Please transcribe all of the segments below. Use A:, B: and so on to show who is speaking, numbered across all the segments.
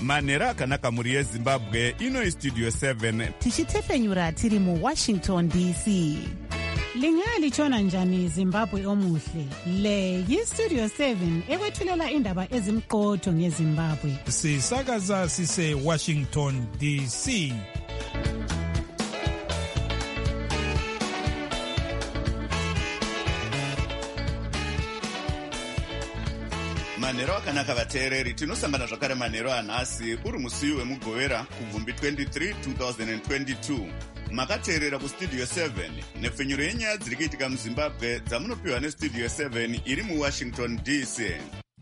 A: manhero akanaka mhuri yezimbabwe. Ino Studio 7
B: tichitepfenyura tiri muWashington DC. Lingalitshona njani Zimbabwe omuhle? Le yiStudio 7 ekwethulela indaba ezimqotho ngeZimbabwe.
C: Sisakaza sise Washington DC.
A: manhero akanaka vateereri, tinosangana zvakare manhero anhasi uri musi wemugovera kubvumbi 23 2022. Makateerera kuStudio 7 nepfenyuro yenyaya dziri kuitika muZimbabwe dzamunopiwa neStudio 7 iri muWashington DC.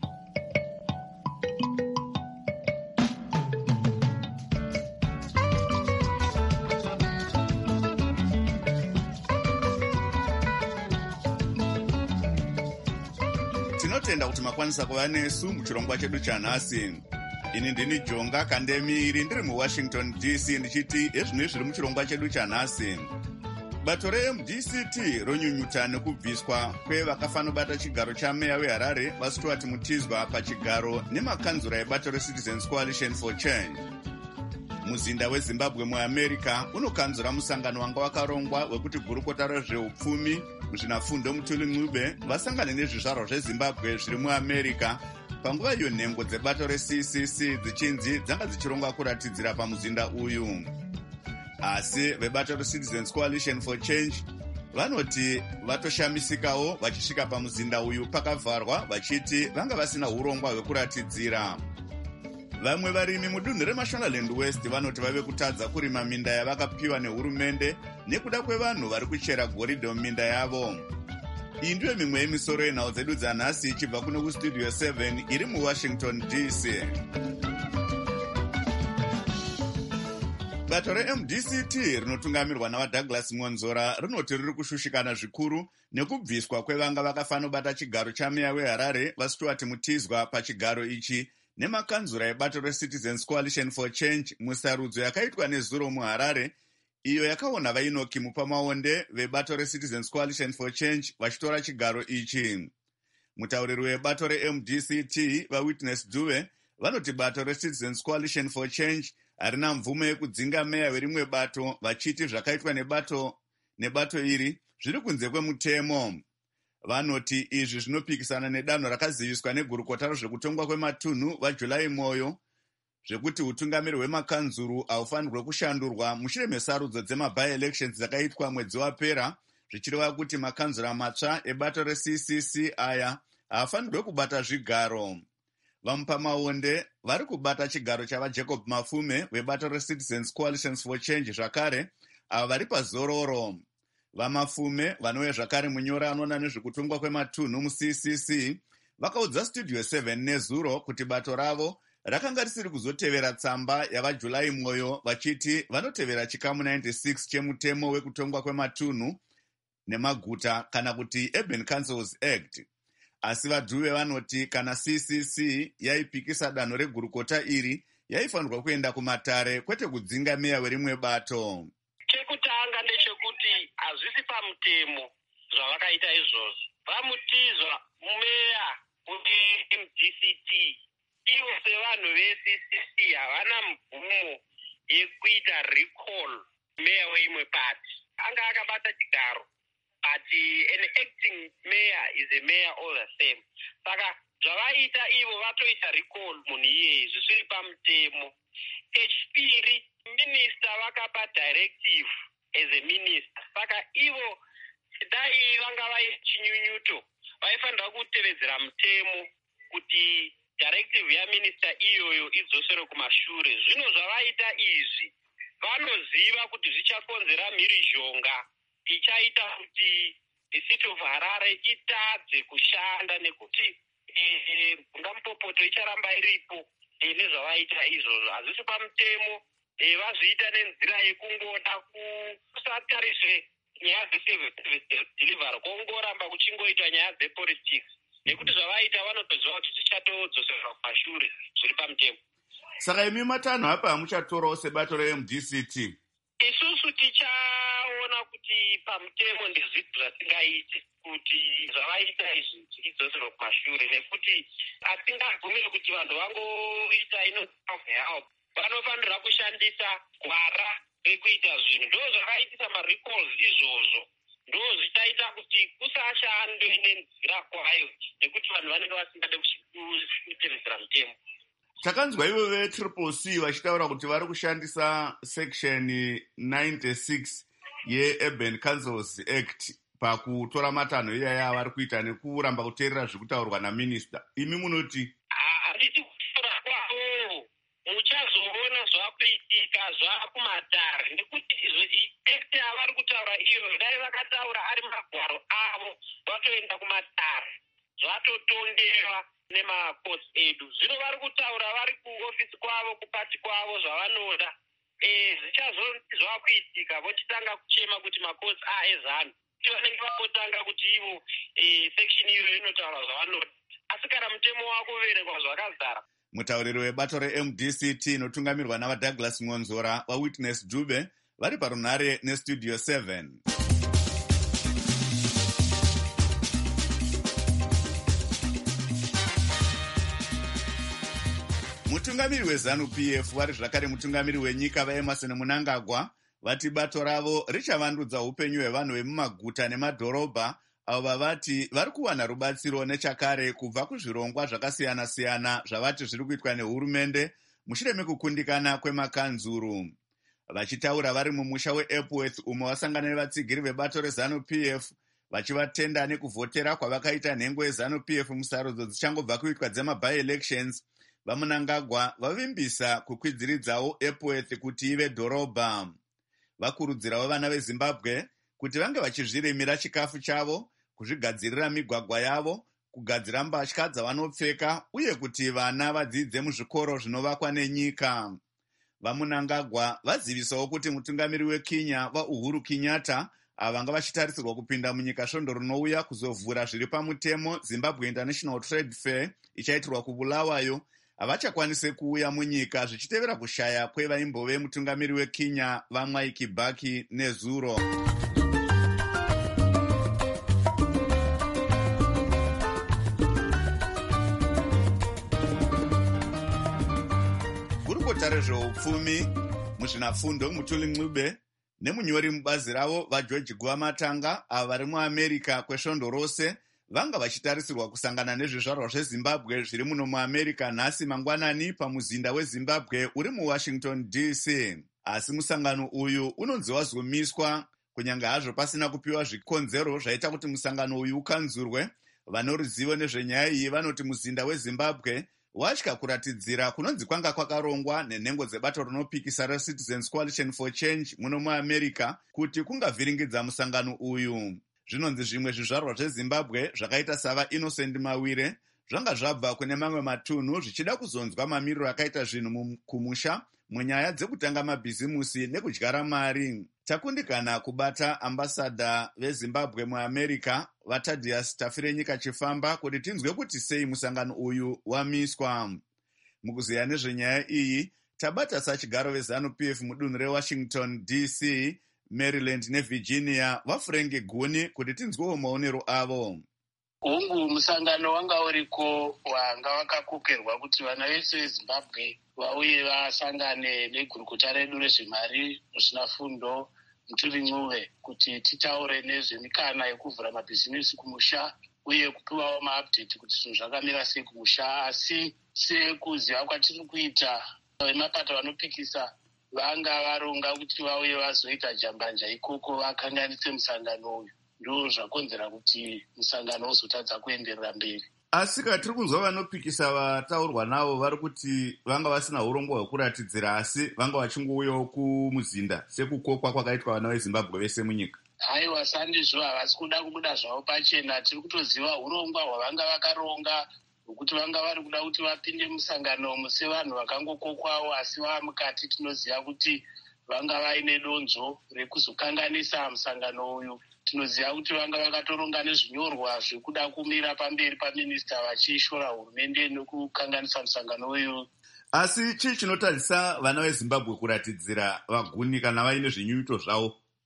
A: Tinotenda kuti makwanisa kuva nesu muchirongwa chedu chanhasi. Ini ndini Jonga Kandemiiri ndiri muWashington DC ndichiti ezvino zviri muchirongwa chedu chanhasi. Bato reMDCT ronyunyuta nekubviswa kwevakafanobata chigaro chameya weHarare vaStuart Mutizwa pachigaro nemakanzura ebato reCitizens Coalition for Change. Muzinda weZimbabwe muAmerica unokanzura musangano wanga wakarongwa wekuti gurukota rezveupfumi muzvinafundo Mutuli Ncube vasangane nezvizvarwa zveZimbabwe zviri muAmerica panguva iyo nhengo dzebato reCCC dzichinzi dzanga dzichirongwa kuratidzira pamuzinda uyu. Asi vebato reCitizens Coalition for Change vanoti vatoshamisikawo vachisvika pamuzinda uyu pakavharwa vachiti vanga vasina urongwa hwekuratidzira. Vamwe varimi mudunhu reMashonaland West vanoti vave kutadza kurima minda yavakapiwa nehurumende nekuda kwevanhu vari kuchera goridhe muminda yavo. Iyi ndiyo mimwe yemisoro yenhau dzedu dzanhasi ichibva kuno kuStudio 7 iri muWashington DC. Bato reMDCT rinotungamirwa navaDouglas Monzora rinoti riri kushushikana zvikuru nekubviswa kwevanga vakafanobata chigaro chameya weHarare vaStuart Mutizwa pachigaro ichi nemakanzura ebato reCitizens Coalition for Change musarudzo yakaitwa nezuro muHarare, iyo yakaona vainoki Mupamaonde vebato reCitizens Coalition for Change vachitora chigaro ichi. Mutauriri webato reMDCT vaWitness Dube vanoti bato reCitizens Coalition for Change harina mvumo yekudzinga meya werimwe bato, vachiti zvakaitwa nebato iri zviri kunze kwemutemo. Vanoti izvi zvinopikisana nedanho rakaziviswa negurukota rezvekutongwa kwematunhu vaJulai Moyo zvekuti utungamiri hwemakanzuru haufanirwe kushandurwa mushure mesarudzo dzema-by-elections dzakaitwa mwedzi wapera, zvichireva kuti makanzura matsva ebato reCCC aya haafanirwe kubata zvigaro. Vamupamaonde vari kubata chigaro chavaJacob Mafume vebato reCitizens Coalition for Change zvakare, ava vari pazororo. Vamafume vanouya zvakare munyora anoona nezvekutongwa kwematunhu muCCC vakaudza Studio 7 nezuro kuti bato ravo rakanga risiri kuzotevera tsamba yavaJulai Moyo vachiti vanotevera chikamu 96 chemutemo wekutongwa kwematunhu nemaguta kana kuti Urban Councils Act. Asi vaDube vanoti kana CCC yaipikisa danho regurukota iri yaifanirwa kuenda kumatare kwete kudzinga meya werimwe bato.
D: Chekutanga ndechekuti hazvisi pamutemo zvavakaita izvozvo. Vamutizwa meya weMDCT ivo sevanhu veCCC havana mvumo yekuita recall meya weimwe pati. Anga akabata chigaro but an acting mayor is a mayor all the same. Saka zvavaita ivo vatoita recall munhu iyeye zvisiri pamutemo. Chechipiri, minister vakapa directive as a minister. Saka ivo dai vanga vaichinyunyuto vaifanira kutevedzera mutemo kuti directive yaminister iyoyo idzosere kumashure. Zvino zvavaita izvi vanoziva kuti zvichakonzera mhirizhonga ichaita kuti city of Harare itadze kushanda nekuti ngampopoto icharamba iripo. Nezvavaita izvozvo hazvisi pamutemo, vazviita nenzira yekungoda kusatarise nyaya dzeservice delivery, kongoramba kuchingoitwa nyaya dzepolitics, nekuti zvavaita vanotoziva kuti zvichatodzosera kumashure zviri pamutemo.
A: Saka imi matanho apa hamuchatorawo sebato reMDCT?
D: Isusu tichaona kuti pamutemo ndezvipi zvatingaite kuti zvavaita izvi zvichidzoserwa kumashure, nekuti hatingabvumiri kuti vanhu vangoita inoself-help. Vanofanira kushandisa gwara rekuita zvinhu. Ndo zvakaitisa ma-recalls izvozvo. Ndo zvichaita kuti kusashande nenzira kwayo, nekuti vanhu vanenge vasingade kutevedzera mutemo.
A: Takanzwa ivo ve-CCC vachitaura kuti vari kushandisa section 96 ye-Urban Councils Act pakutora matanho iyaya vari kuita nekuramba kuteerera zviri kutaurwa naminista. Imi munoti?
D: Handiti kutora kwavo muchazoona zvakuitika zvakumatare, nekuti act avari kutaura iyo dai vakataura ari magwaro avo vatoenda kumatare zvatotondewa nemacourts edu. Zvino vari kutaura vari kuofisi kwavo, kupati kwavo zvavanoda. Zvichazonzi zvakuitika vochitanga kuchema kuti macourts ezano kuti vanenge vakotanga kuti ivo section iyo inotaura zvavanoda, asi kana mutemo wako uverengwa zvakazara.
A: Mutauriri webato reMDCT inotungamirwa navaDouglas Ngonzora vaWitness Dube vari parunhare neStudio 7. Mutungamiri weZANU-PF vari zvakare mutungamiri wenyika vaEmerson Mnangagwa vati bato ravo richavandudza upenyu hwevanhu vemumaguta nemadhorobha avo vavati vari kuwana rubatsiro nechakare kubva kuzvirongwa zvakasiyana-siyana zvavati zviri kuitwa nehurumende mushure mekukundikana kwemakanzuru. Vachitaura vari mumusha weEpworth umo vasangana nevatsigiri vebato reZANU-PF vachivatenda nekuvhotera kwavakaita nhengo yeZANU-PF musarudzo dzichangobva kuitwa dzema-by-elections, vaMnangagwa vavimbisa kukwidziridzawo Epworth kuti ive dhorobha. Vakurudzirawo vana veZimbabwe kuti vange vachizvirimira chikafu chavo, kuzvigadzirira migwagwa yavo, kugadzira mbatya dzavanopfeka uye kuti vana vadzidze muzvikoro zvinovakwa nenyika. VaMnangagwa vazivisawo kuti mutungamiri weKenya vaUhuru Kenyatta vanga vachitarisirwa kupinda munyika svondo rinouya kuzovhura zviri pamutemo Zimbabwe International Trade Fair ichaitirwa kuBulawayo havachakwanise kuuya munyika zvichitevera kushaya kwevaimbove mutungamiri weKenya vaMwai Kibaki neZuro. Gurukota rezveupfumi muzvinafundo Mutuli Ncube nemunyori mubazi ravo vaGeorge Guamatanga avo vari muAmerica kwesvondo rose vanga vachitarisirwa kusangana nezvizvarwa zveZimbabwe zviri muno muAmerica nhasi mangwanani pamuzinda weZimbabwe uri muWashington DC. Asi musangano uyu unonzi wazomiswa kunyange hazvo pasina kupiwa zvikonzero zvaita kuti musangano uyu ukanzurwe. Vane ruzivo nezvenyaya iyi vanoti muzinda weZimbabwe watya kuratidzira kunonzi kwanga kwakarongwa nenhengo dzebato rinopikisa reCitizens Coalition for Change muno muAmerica kuti kungavhiringidza musangano uyu. Zvinonzi zvimwe zvizvarwa zveZimbabwe zvakaita sava Innocent Mawire zvanga zvabva kune mamwe matunhu zvichida kuzonzwa mamiriro akaita zvinhu kumusha munyaya dzekutanga mabhizimusi nekudyara mari. Takundikana kubata ambasadha veZimbabwe muAmerica vaThaddeus Tafirenyika Chifamba kuti tinzwe kuti sei musangano uyu wamiswa. Mukuziya nezvenyaya iyi tabata sachigaro veZANU-PF mudunhu reWashington DC, Maryland neVirginia vaFrenki Guni kuti tinzwewo maonero avo.
E: Hungu musangano wanga uriko wanga wakakokerwa kuti vana vese veZimbabwe vauye vasangane negurukota redu rezvemari muzvinafundo Mutuli Ncube kuti titaure nezvemikana yekuvhura mabhizimusi kumusha uye kupiwawo maupdate kuti zvinhu zvakamira sei kumusha. Asi sekuziva kwatiri kuita vemapato vanopikisa vanga varonga kuti vauye vazoita jambanja ikoko vakanganise musangano uyu, ndo zvakonzera kuti musangano uzotadza kuenderera mberi.
A: Asi tiri kunzwa vanopikisa vataurwa navo vari kuti vanga vasina urongwa hwekuratidzira asi vanga vachingouyawo kumuzinda sekukokwa kwakaitwa vana veZimbabwe vese munyika.
E: Haiwa, sandizvo havasi kuda kubuda zvavo pachena. Tiri kutoziva urongwa hwavanga vakaronga hwekuti vanga vari kuda kuti vapinde musangano umu sevanhu vakangokokwawo, asi vava mukati tinoziva kuti vanga vaine donzvo rekuzokanganisa musangano uyu. Tinoziva kuti vanga vakatoronga nezvinyorwa zvekuda kumira pamberi paminista vachishora hurumende nekukanganisa musangano uyu.
A: Asi chii chinotadzisa vana veZimbabwe kuratidzira vaguni kana vaine zvinyunyuto zvavo?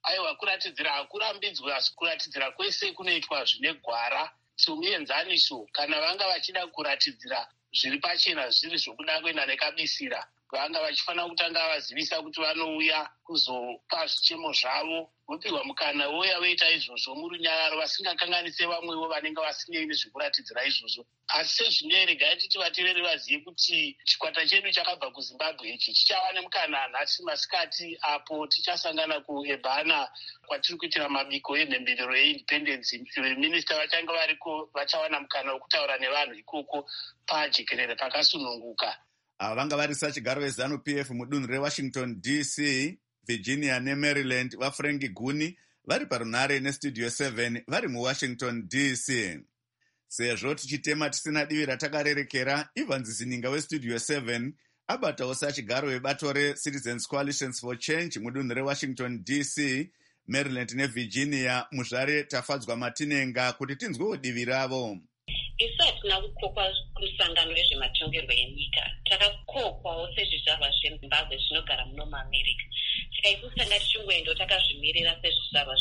E: aiwa kuratidzira hakurambidzwe, asi kuratidzira kwese kunoitwa zvine gwara somuenzaniso. Kana vanga vachida kuratidzira zviri pachena zviri zvokuda kuenda nekabisira, vanga vachifanira kutanga vazivisa kuti vanouya kuzopa zvichemo zvavo, vopihwa mukana voya voita izvozvo murunyararo, vasingakanganise vamwewo vanenge vasinei nezvekuratidzira izvozvo. Asi sezvino regai titi vateereri vazive kuti chikwata chedu chakabva kuZimbabwe ichi chichava nemukana nhasi masikati apo tichasangana kuEbhana kwatiri kuitira mabiko emhemberero yeindependence. Veminista vachange variko vachawana mukana wokutaura nevanhu ikoko pajekerere pakasununguka.
A: Vanga vari sachigaro weZANU-PF mudunhu reWashington DC, Virginia neMaryland vaFrank Guni vari parunhare neStudio 7 vari muWashington DC. Sezvo tichitema tisina divi ratakarerekera, Evans Zininga weStudio 7 abatawo sachigaro webato reCitizens Coalitions for Change mudunhu reWashington DC, Maryland neVirginia. Muzvare tafadzwa Matinenga kuti tinzwewo divi ravo.
F: Isu hatina kukokwa kumusangano wezvematongerwo enyika, takakokwawo sezvizvarwa zveZimbabwe zvinogara muno muAmerica. Saka isu tanga tichingoenda takazvimirira sezvizvarwa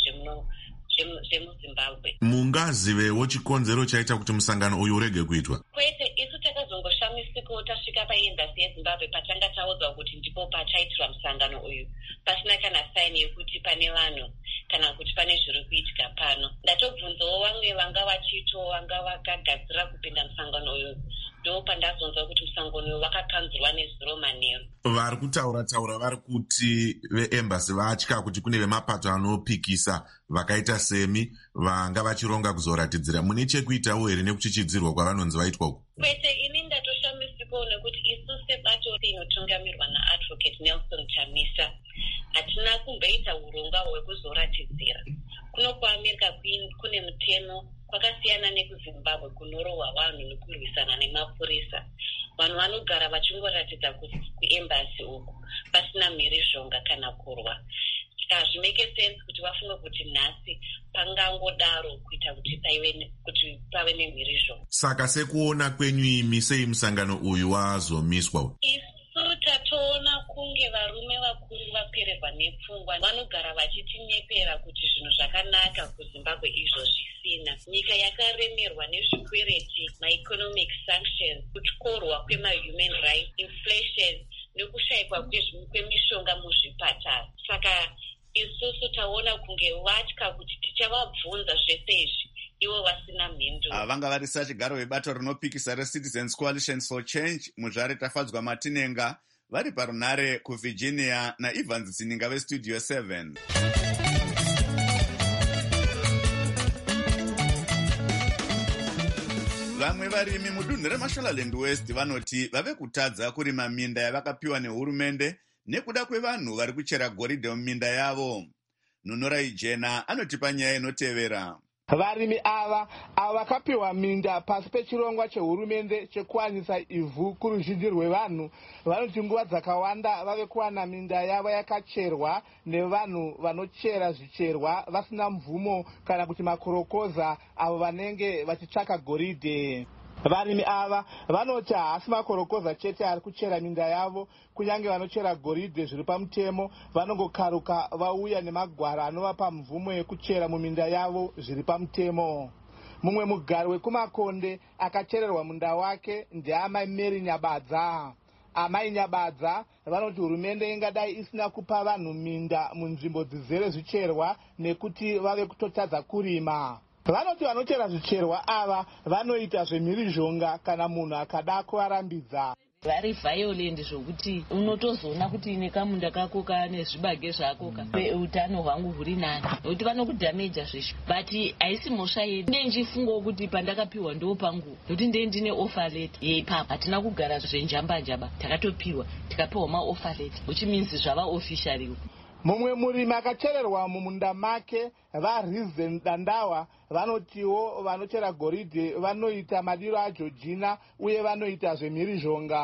F: zvemuZimbabwe.
G: Mungazivewo chikonzero chaita kuti musangano uyu urege kuitwa?
F: Kwete, isu takazongoshamisikawo tasvika paembasi yeZimbabwe patanga taudzwa kuti ndipo pachaitirwa musangano uyu, pasina kana saini yekuti pane vanhu kana kuti pane zviri kuitika pano. Ndatobvunzawo vamwe vanga vakagadzira kupinda musangano uyu, ndo pandazonzwa kuti musangano uyu wakakanzurwa nezuro manheru.
G: Vari kutaura vari kuti veembasi vatya kuti kune vemapato anopikisa vakaita semi vanga vachironga kuzoratidzira. Mune chekuitawo here nekuchichidzirwa kwavanonzi vaitwa uku?
F: Kwete, ini ndatoshamisikawo nekuti isu sebato inotungamirwa naAdvocate Nelson Chamisa hatina kumboita urongwa hwekuzoratidzira. Kuno kuAmerica kune mutemo kwakasiyana nekuZimbabwe kunorohwa vanhu nekurwisana nemapurisa. Vanhu vanogara vachingoratidza kuembasi uku pasina mhirizhonga kana kurwa. Hazvimeke sense kuti vafunge kuti nhasi pangangodaro kuita kuti pave nemhirizhonga.
G: Saka sekuona kwenyu imi sei musangano uyu wazomiswa?
F: Isu tatoona kunge varume vakuru vapererwa nepfungwa vanogara vachitinyepera kuti zvinhu zvakanaka kuZimbabwe izvo zvisina. Nyika yakaremerwa nezvikwereti, ma-economic sanctions, kutyorwa kwema-human rights, inflation nekushayikwa kwemishonga muzvipatara. Saka isusu taona kunge vatya kuti tichavabvunza zvese izvi ivo vasina mhinduro.
A: Vanga vari sachigaro webato rinopikisa reCitizens Coalitions for Change. Muzvare tafadzwa Matinenga vari parunhare kuVirginia naEvans Zininga weStudio 7. Vamwe varimi mudunhu reMashonaland West vanoti vave kutadza kurima minda yavakapiwa nehurumende nekuda kwevanhu vari kuchera goridhe muminda yavo. Nunorai Jena anotipa nyaya inotevera.
H: Varimi ava vakapiwa minda pasi pechirongwa chehurumende chekuwanisa ivhu kuruzhinji rwevanhu vanoti nguva dzakawanda vave kuwana minda yavo yakacherwa nevanhu vanochera zvicherwa vasina mvumo kana kuti makorokoza avo vanenge vachitsvaka goridhe. Varimi ava vanoti haasi makorokoza chete ari kuchera minda yavo, kunyange vanochera goridhe zviri pamutemo vanongokaruka vauya nemagwara anovapa mvumo yekuchera muminda yavo zviri pamutemo. Mumwe mugari wekumakonde akachererwa munda wake ndiamai Mary Nyabadza. Amai Nyabadza vanoti hurumende ingadai isina kupa vanhu minda munzvimbo dzizere zvicherwa nekuti vave kutotadza kurima. Vanoti vanochera zvicherwa ava vanoita zvemhirizhonga kana munhu akada kuvarambidza.
I: Vari violent zvokuti unotozoona kuti nekamunda kako kane zvibage zvako utano hwangu huri nani nokuti vanokudhameja zvesho. But haisi mhosva yedu. Ndenjifungawo kuti pandakapiwa ndo pangu nokuti ndine offer letter yeipapa. Hatina kugara zvenjamba-njamba, takatopiwa tikapiwa maoffer letter which means zvava officially.
H: Mumwe murimi akachererwa mumunda make vaRizen Dandawa vanotiwo vanochera goridhe vanoita madiro aJorgina uye vanoita zvemhirizhonga.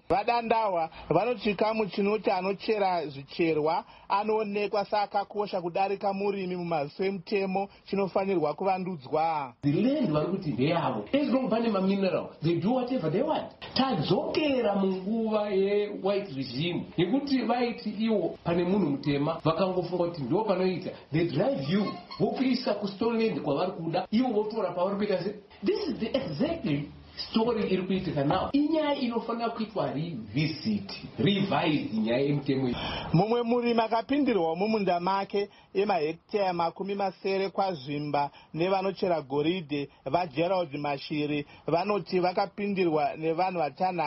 H: Vadandawa vanoti chikamu chinoti anochera zvicherwa anoonekwa sakakosha kudarika murimi mumaziso emutemo chinofanirwa kuvandudzwa.
J: The land vari kuti ndeyavo. As long pane mamineral, they do whatever they want. Tadzokera munguva ye-white regime yekuti vaiti iwo pane munhu mutema vakangofunga kuti ndo panoita. They drive you vokuisa kustoneland kwavari kuda ivo votora pavari kuita se. This is the exactly story iri kuitika nawo. Inyaya inofanira kuitwa revise nyaya yemutemo.
H: Mumwe murimi akapindirwa mumunda make emahekitaya 70 kwazvimba nevanochera goridhe vaGerald Mashiri vanoti vakapindirwa nevanhu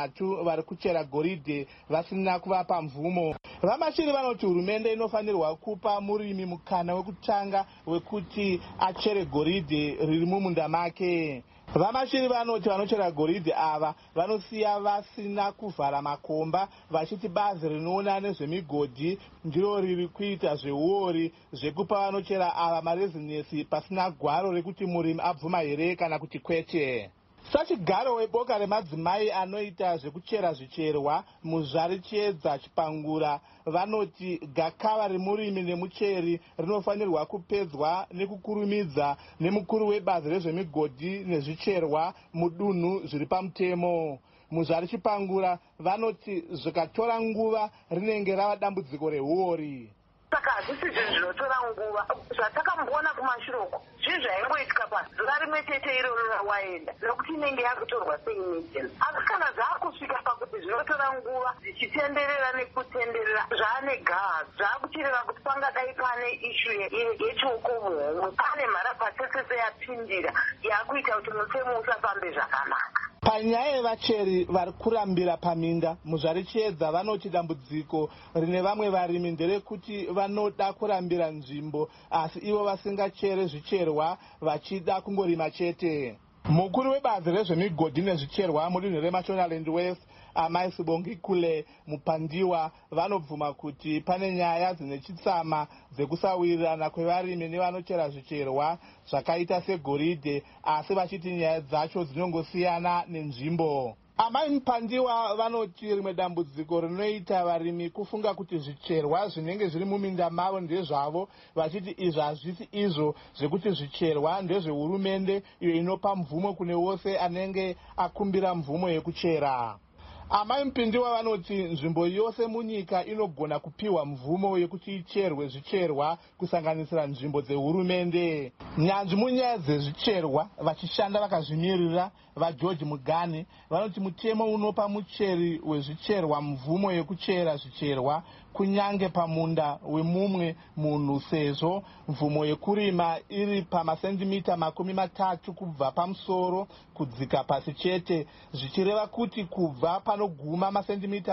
H: 3 vari kuchera goridhe vasina kuvapa mvumo. VaMashiri vanoti hurumende inofanirwa kupa murimi mukana wekutanga wekuti achere goridhe riri mumunda make. VaMashiri vanoti vanochera goridhe ava vanosiya vasina kuvhara makomba vachiti bazi rinoona nezvemigodhi ndiro riri kuita zveuori zvekupa vanochera ava marezinesi pasina gwaro rekuti murimi abvuma here kana kuti kwete. Sachigaro weboka remadzimai anoita zvekuchera zvicherwa muzvari Chiedza Chipangura vanoti gakava remurimi nemucheri rinofanirwa kupedzwa nekukurumidza nemukuru webazi rezvemigodhi nezvicherwa mudunhu zviri pamutemo. Muzvari Chipangura vanoti zvikatora nguva rinenge rava dambudziko reuori.
K: Saka hazvisi zvinhu zvinotora nguva zvatakamboona kumashiroko zvinhu zvaingoitika pazuva rimwe chete iroro rawaenda nokuti inenge yakutorwa seimagence. Asi kana zvaakusvika pakuti zvinotora nguva zvichitenderera nekutenderera zvaanegava zvaakutireva kuti pangadai pane ishu yechoko muhomwe pane mharapatsetsese yapindira yakuita kuti mutemo usafambe zvakanaka.
H: Panyaya yevacheri vari kurambira paminda muzvari Chiedza vanoti dambudziko rine vamwe varimi nderekuti vanoda kurambira nzvimbo asi ivo vasingachere zvicherwa vachida kungorima chete. Mukuru webazi rezvemigodhi nezvicherwa mudunhu reMashonaland West Amai Sibongikule Mupandiwa vanobvuma kuti pane nyaya dzine chitsama dzekusawirirana kwevarimi nevanochera zvicherwa zvakaita segoridhe asi vachiti nyaya dzacho dzinongosiyana nenzvimbo. Amai Mupandiwa vanoti rimwe dambudziko rinoita varimi kufunga kuti zvicherwa zvinenge zviri muminda mavo ndezvavo vachiti izvo hazvisi izvo zvekuti zvicherwa ndezvehurumende iyo inopa mvumo kune wose anenge akumbira mvumo yekuchera. Amai Mupandiwa vanoti nzvimbo yose munyika inogona kupiwa mvumo yekuti icherwe zvicherwa kusanganisira nzvimbo dzehurumende. Nyanzvi munyaya dzezvicherwa vachishanda vakazvimirira vaGeorge Mugane vanoti mutemo unopa mucheri wezvicherwa mvumo yekuchera zvicherwa kunyange pamunda wemumwe munhu sezvo mvumo yekurima iri pamasendimita 30 kubva pamusoro kudzika pasi chete zvichireva kuti kubva panoguma masendimita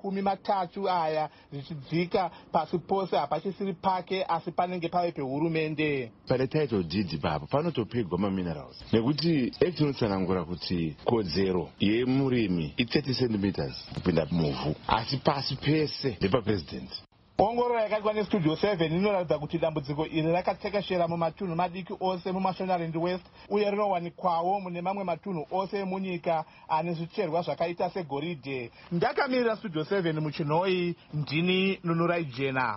H: 30 aya zvichidzika pasi pose hapachisiri pake asi panenge pave pehurumende.
L: Pane title deed papo panotopegwa maminerals nekuti act inotsanangura kuti kodzero yemurimi i30 cm kupinda muvhu asi pasi pese ndepapresident.
H: Ongororo yakaitwa neStudio 7 inoratidza kuti dambudziko iri rakatekeshera mumatunhu madiki ose muMashonaland West uye rinowanikwawo mune mamwe matunhu ose emunyika ane zvicherwa zvakaita segoridhe. Ndakamirira Studio 7 muchinhoi ndini Nunurai Jena.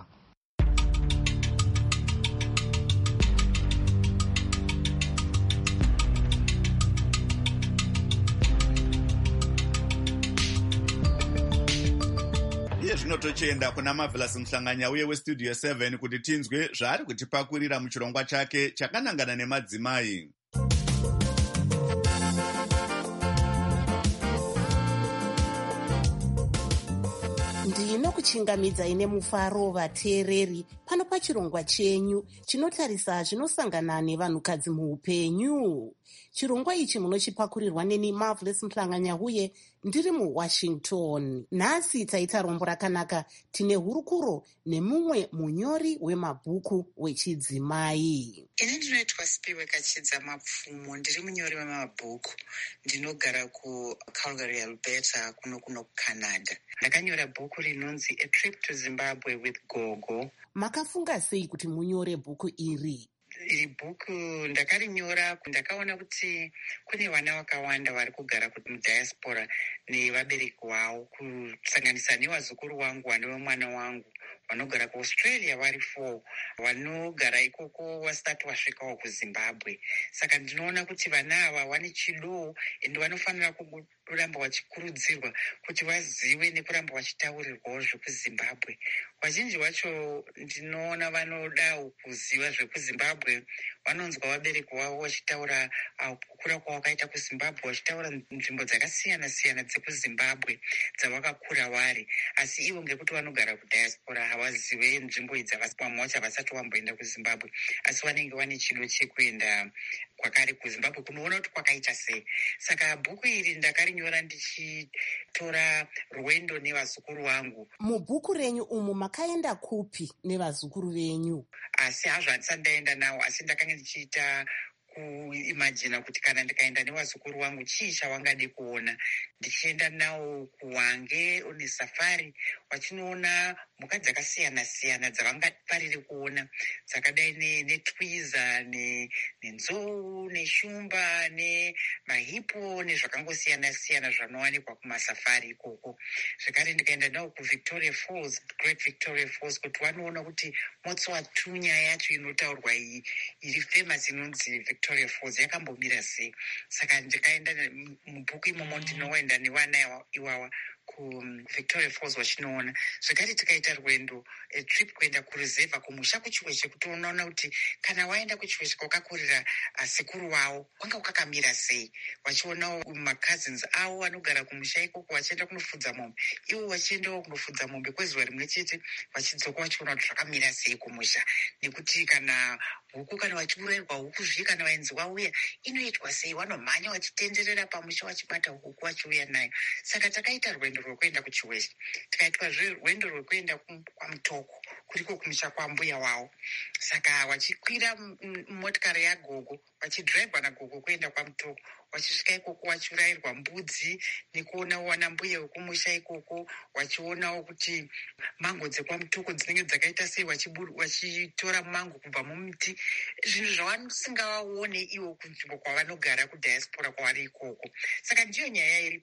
A: Zvino tochienda kuna Marvelous Muhlanganya uye weStudio 7 kuti tinzwe zvaari kutipakurira muchirongwa chake chakanangana nemadzimai.
M: Ndinokuchingamidzai nemufaro vateereri pano pachirongwa chenyu chinotarisa zvinosangana nevanhukadzi muupenyu. Chirongwa ichi munochipakurirwa neni Marvelous Muhlanganya uye ndiri muWashington. Nhasi taita rombo rakanaka tine hurukuro nemumwe munyori wemabhuku wechidzimai.
N: Ini ndinoitwa Spiwe Kachidza Mapfumo, ndiri munyori wemabhuku. Ndinogara kuCalgary, Alberta, kuno kuCanada. Ndakanyora bhuku rinonzi A Trip to Zimbabwe with Gogo.
M: Makafunga sei kuti munyore bhuku iri?
N: iri bhuku ndakarinyora ndakaona kuti kune vana vakawanda vari kugara mudiaspora nevabereki vavo, kusanganisa nevazukuru vangu vanova mwana wangu vanogara kuaustralia vari 4 vanogara ikoko vasati vasvikawo kuzimbabwe. Saka ndinoona kuti vana ava vane chido ende vanofanira kuramba vachikurudzirwa kuti vazive nekuramba vachitaurirwawo zvekuzimbabwe. Vazhinji vacho ndinoona vanoda kuziva zvekuzimbabwe, vanonzwa vabereki vavo vachitaura kukura kwavakaita kuzimbabwe, vachitaura nzvimbo dzakasiyana siyana dzekuzimbabwe dzavakakura vari, asi ivo ngekuti vanogara kudiaspora havazive nzvimbo idzi, vamwe vacho havasati vamboenda kuzimbabwe, asi vanenge vane chido chekuenda kwakare kuzimbabwe kunoona kuti kwakaita sei. Saka bhuku iri ndakarinyora ndichitora rwendo nevazukuru vangu.
M: Mubhuku renyu umu makaenda kupi nevazukuru venyu?
N: Asi hazvo handisati ndaenda navo, asi ndakanga ndichiita kuimajina kuti kana ndikaenda nevazukuru vangu chii chavangade kuona. Ndichienda navo kuhwange nesafari, vachinoona mhuka dzakasiyana siyana dzavangafariri kuona, dzakadai netwiza nenzou neshumba nemahipo nezvakangosiyana siyana zvanowanikwa kumasafari ikoko. Zvekare ndikaenda navo kuVictoria Falls, Great Victoria Falls, kuti vanoona kuti Motswatu nyaya yacho inotaurwa iyi iri famous inonzi Victoria Falls yakambomira sei. Saka ndikaenda mubhuku imomo ndinoenda nevana iwawa kuVictoria Falls vachinoona. Zvekare tikaita rwendo trip kuenda kureserva kumusha kuchiweshe, kuti unoona kuti kana waenda kuchiweshe kwakakurira sekuru wavo kwanga kwakamira sei, vachionawo macousins avo vanogara kumusha ikoko vachienda kunofudza mombe, ivo vachiendawo kunofudza mombe kwezuva rimwe chete, vachidzoka vachiona kuti zvakamira sei kumusha, nekuti kana huku kana vachiurayirwa huku zviye kana vaenzi vauya inoitwa sei, vanomhanya vachitenderera pamusha vachibata huku vachiuya nayo. Saka takaita rwendo rwekuenda kuchiweshe, tikaitwazve rwendo rwekuenda kwaMutoko kuriko kumusha kwambuya wavo. Saka vachikwira motikari yagogo vachidhiraivhwa nagogo kuenda kwaMutoko, vachisvika ikoko vachiurayirwa mbudzi nekuonawo wana mbuya wekumusha ikoko, vachionawo kuti mango dzekwaMutoko dzinenge dzakaita sei, vachitora mango kubva mumuti, zvinhu zvavasingavaone ivo kunzvimbo kwavanogara kudiaspora kwavari ikoko. Saka ndiyo nyaya iri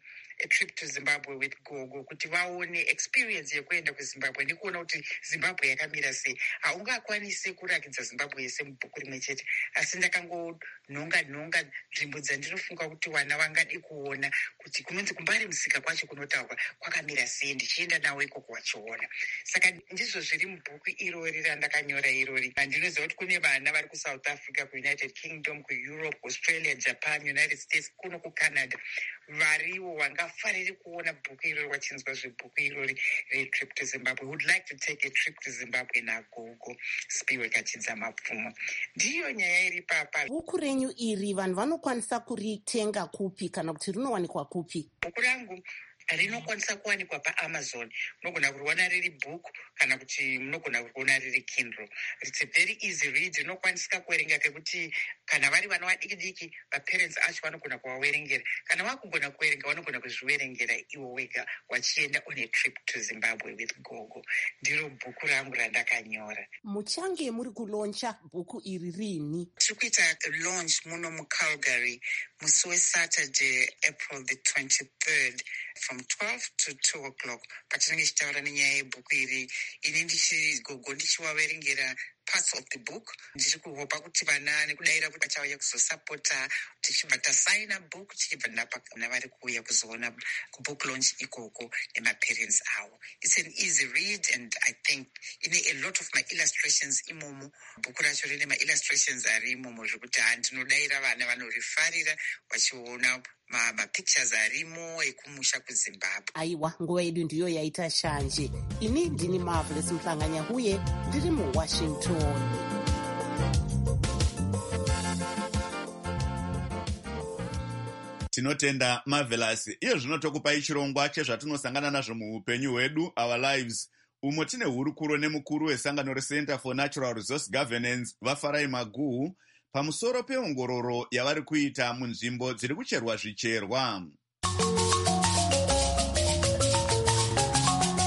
N: trip to Zimbabwe with Gogo, kuti vaone experience yekuenda kuZimbabwe nekuona kuti Zimbabwe yakamira sei. Haungakwanisi kurakidza Zimbabwe yese mubhuku rimwe chete, asi ndakangonhonga nzvimbo dzandinofunga kuti vana vangade kuona, kuti kunonzi kumbari musika kwacho kunotaurwa kwakamira sei, ndichienda navo ikoko vachiona. Saka ndizvo zviri mubhuku irori randakanyora irori. Ndinoziva kuti kune vana vari kuSouth Africa, kuUnited Kingdom, kuEurope, Australia, Japan, United States, kuno kuCanada, variwo vangafariri kuona bhuku irori, vachinzwa zvebhuku irori retrip to Zimbabwe. Would like to take a trip to Zimbabwe naGogo Spiwe Kachidza Mapfumo. Ndiyo nyaya iri papa.
M: Bhuku renyu iri vanhu vanokwanisa kuritenga kupi kana kuti rinowanikwa kupi?
N: Bhuku rangu rinokwanisa kuwanikwa paAmazon. Munogona kuriona riri bhuku kana kuti munogona kuriona riri Kindle. It's a very easy read. Rinokwanisika kuverenga kekuti kana vari vana vadiki diki, vaparents acho vanogona kuvaverengera. Kana vakugona kuverenga vanogona kuzviverengera ivo wega vachienda on a trip to Zimbabwe with Gogo. Ndiro bhuku rangu randakanyora.
M: Muchange muri kuloncha bhuku iri rini?
N: Tiri kuita launch muno muCalgary musi weSaturday, April the 23rd from 12 to 2 o'clock. Patinenge tichitaura nenyaya yebhuku iri, ini ndichigogo ndichivaverengera parts of the book. Ndiri kuhopa kuti vana nekudayira kuti vachauya kuzosapota, tichibva tasaina book tichibva navari kuuya kuzoona kubook launch ikoko nemaparents avo. It's an easy read and I think a lot of my illustrations imomo. Bhuku racho rine maillustrations ari imomo zvekuti handinodayira vana vanorifarira vachiona mapictures arimo ekumusha kuZimbabwe.
M: Aiwa, nguva yedu ndiyo yaita shanje. Ini ndini Marvelous Mhlanganya huye, ndiri muWashington.
A: Tinotenda Marvelous. Iyo zvinotokupai chirongwa chezvatinosangana nazvo muupenyu hwedu, Our Lives. Umo tine hurukuro nemukuru wesangano reCenter for Natural Resource Governance, Vafarai Maguhu, pamusoro peongororo yavari kuita munzvimbo dziri kucherwa zvicherwa.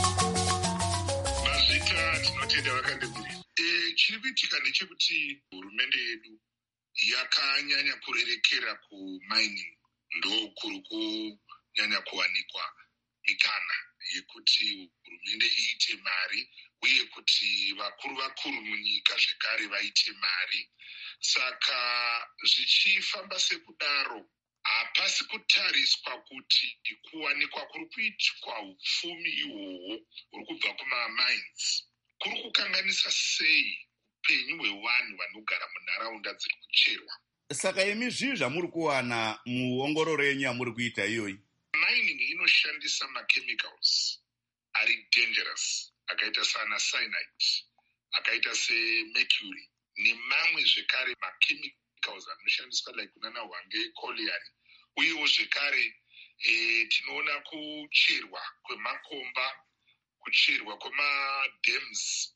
O: Mazita tinotenda vakandeguri. Chiri kuitika ndechekuti hurumende hurumende yedu yakanyanya kurerekera kumining, ndo kuri kunyanya kuwanikwa mikana yekuti hurumende iite mari uye kuti vakuru munyika zvekare vaite mari. Saka zvichifamba sekudaro, hapasi kutariswa kuti kuwanikwa kuri kuitwa upfumi ihwohwo huri kubva kumamines kuri kukanganisa sei upenyu hwevanhu vanogara munharaunda dziri kucherwa.
A: Saka imi zvii zvamuri kuwana muongororo yenyu yamuri kuita iyoyi?
O: Mining inoshandisa machemicals ari dangerous, akaita sana cyanide, akaita semercury nemamwe zvekare machemicals anoshandiswa like kunana hwange colliery. Uyewo zvekare tinoona kucherwa kwemakomba, kucherwa kwemadams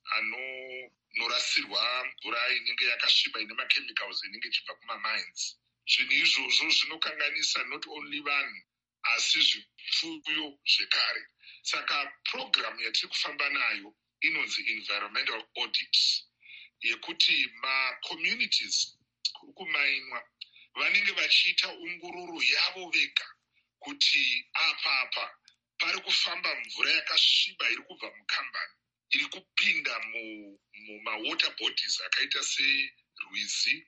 O: anorasirwa mvura inenge yakasviba ine machemicals inenge ichibva kumamines. Zvinhu izvozvo zvinokanganisa not only vanhu asi zvipfuyo zvekare. Saka program yatiri kufamba nayo inonzi environmental audit, yekuti macommunities kuri kumainwa vanenge vachiita ongororo yavo vega kuti apa pari kufamba mvura yakasviba iri kubva mukambani iri kupinda mumawater bodies akaita serwizi.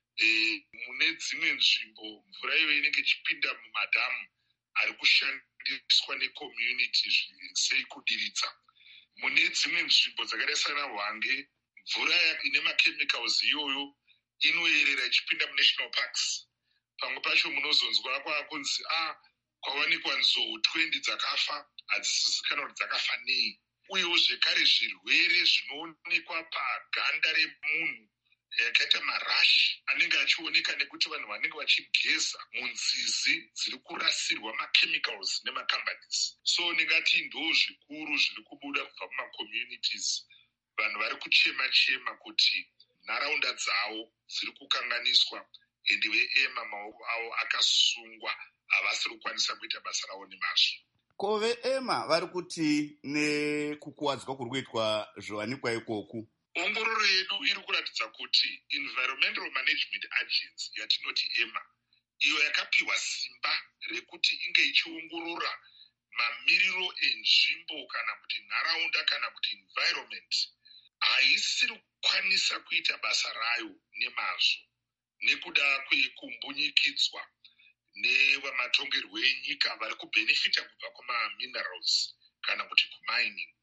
O: Mune dzimwe nzvimbo mvura iyo inenge ichipinda mumadhamu ari kushandiswa necommunity sei kudiridza. Mune dzimwe nzvimbo dzakaita sana hwange mvura ine machemicals iyoyo inoyerera ichipinda munational parks. Pamwe pacho munozonzwa kwakunzi kwawanikwa nzou 20 dzakafa, hadzisizikanwa kuti dzakafa nei. Uyewo zvekare zvirwere zvinoonekwa paganda remunhu yakaita marashi anenge achioneka nekuti vanhu vanenge vachigeza munzizi dziri kurasirwa machemicals nemacompanies. So ndingati ndo zvikuru zviri kubuda kubva mumacommunities. Vanhu vari kuchema kuti nharaunda dzavo dziri kukanganiswa ende veema maoko avo akasungwa, havasi kukwanisa kuita basa ravo nemazvo.
A: Ko veema vari kuti nekukuwadzwa kuri kuitwa zviwanikwa ikoku?
O: Ongororo yedu iri kuratidza kuti Environmental Management Agency yatinoti EMA, iyo yakapiwa simba rekuti inge ichiongorora mamiriro enzvimbo kana kuti nharaunda kana kuti environment, haisiri kukwanisa kuita basa rayo nemazvo nekuda kwekumbunyikidzwa nevamatongerwo enyika vari kubhenefita kubva kumaminerals kana kuti kumining.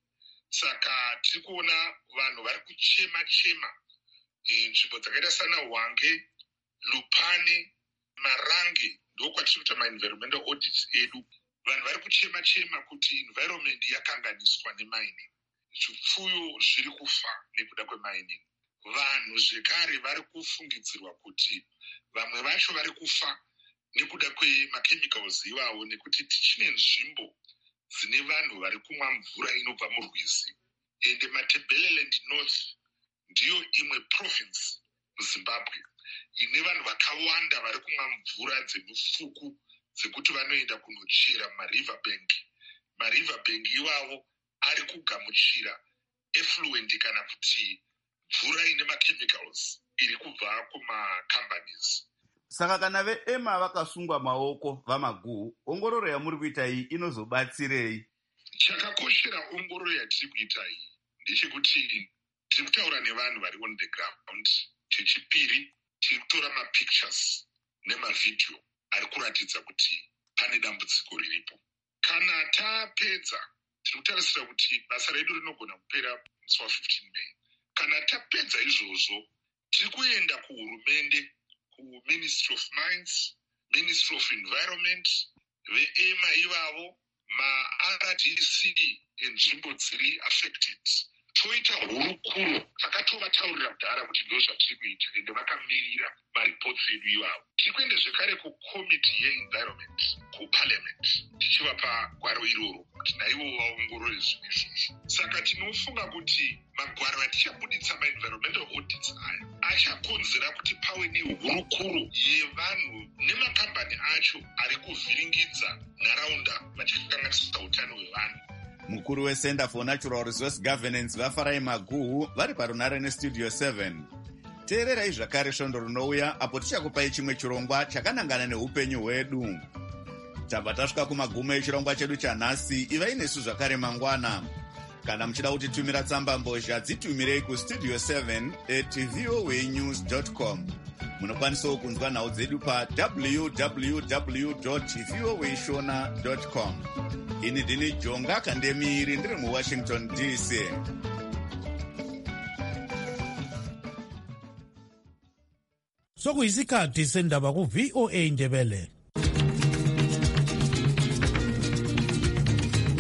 O: Saka tiri kuona vanhu vari kuchema nzvimbo dzakaita sana hwange, lupane, marange, ndokwatiri kuita ma-environmental audits edu. Vanhu vari kuchema kuti environment yakanganiswa nemining. Zvipfuyo zviri kufa nekuda kwemining. Vanhu zvekare vari kufungidzirwa kuti vamwe vacho vari kufa nekuda kwemachemicals iwawo, nekuti tichine nzvimbo dzine vanhu vari kumwa mvura inobva murwizi. Ende Matabeleland North ndiyo imwe province muZimbabwe ine vanhu vakawanda vari kumwa mvura dzemufuku dzekuti vanoenda kunochera mariver bank. Mariver bank iwavo ari kugamuchira effluent kana kuti mvura ine machemicals iri kubva kumacompanies.
A: Saka kana veema vakasungwa maoko vamaguhu, ongororo yamuri kuita iyi inozobatsirei?
O: Chakakoshera ongororo yatiri kuita iyi ndechekuti tiri kutaura nevanhu vari on the ground. Chechipiri, tiri kutora mapictures nemavidhio ari kuratidza kuti pane dambudziko riripo. Kana tapedza, tiri kutarisira kuti basa redu rinogona kupera musi wa15 May. Kana tapedza izvozvo, tiri kuenda kuhurumende, kuMinistry of Mines, Ministry of Environment, veema ivavo, ma-RDC enzvimbo dziri affected. Toita hurukuro, takatovatauririra kudhara kuti ndo zvatiri kuita, ende vakamirira maripotsi edu ivavo. Tiri kuenda zvekare kukomiti yeenvironment, kuparliament, tichivapa gwaro iroro kuti naivo vaongorore zvinhu izvozvo. Saka tinofunga kuti magwaro atichabuditsa ma-environmental audits aya achakonzera kuti pave nehurukuro yevanhu nemakambani acho ari kuvhiringidza nharaunda vachikanganisa utano hwevanhu.
A: Mukuru weCenter for Natural Resource Governance vaFarai Maguhu vari parunare neStudio 7. teererai zvakare svondo rinouya apo tichakupai chimwe chirongwa chakanangana neupenyu hwedu. Tabva tasvika kumagumo echirongwa chedu chanhasi. Ivai nesu zvakare mangwana. Kana muchida kutitumira tsamba mbozha dzitumirei kustudio 7@voanews.com. Munokwanisawo kunzwa nhau dzedu pa www.voashona.com. Ini ndini Jonga Kandemiri ndiri muWashington DC.
C: Sokuyisikhathi sendaba ku VOA Ndebele.